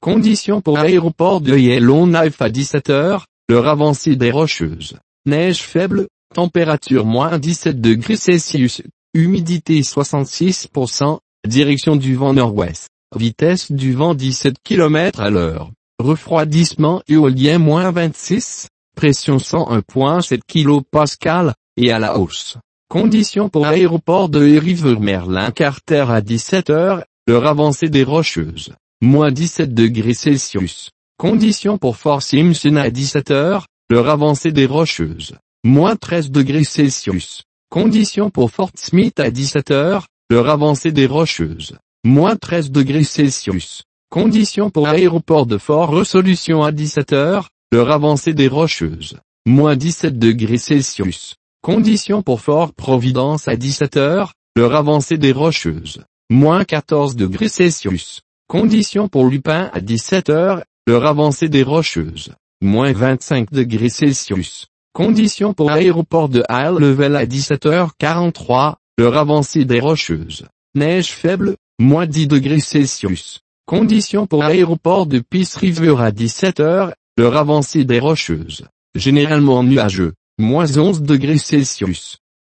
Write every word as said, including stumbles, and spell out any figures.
Conditions pour aéroport de Yellowknife à dix-sept heures, l'heure avancée des Rocheuses. Neige faible, température moins dix-sept degrés Celsius, humidité soixante-six pour cent, direction du vent nord-ouest, vitesse du vent dix-sept kilomètres à l'heure, refroidissement éolien moins vingt-six, pression cent un virgule sept kilopascales, et à la hausse. Conditions pour aéroport de Rivers-Merlin-Carter à dix-sept heures, l'heure avancée des Rocheuses. Moins dix-sept degrés Celsius. Conditions pour Fort Simpson à dix-sept heures, l'heure avancée des Rocheuses. Moins treize degrés Celsius. Conditions pour Fort Smith à dix-sept heures, l'heure avancée des Rocheuses. Moins treize degrés Celsius. Conditions pour aéroport de Fort Resolution à dix-sept heures, l'heure avancée des Rocheuses. Moins dix-sept degrés Celsius. Conditions pour Fort Providence à dix-sept heures, l'heure avancée des Rocheuses. Moins quatorze degrés Celsius. Conditions pour Lupin à dix-sept heures, l'heure avancée des Rocheuses. Moins vingt-cinq degrés Celsius. Conditions pour aéroport de High Level à dix-sept heures quarante-trois, l'heure avancée des Rocheuses. Neige faible, moins dix degrés Celsius. Conditions pour aéroport de Peace River à dix-sept heures, l'heure avancée des Rocheuses. Généralement nuageux, moins onze degrés Celsius.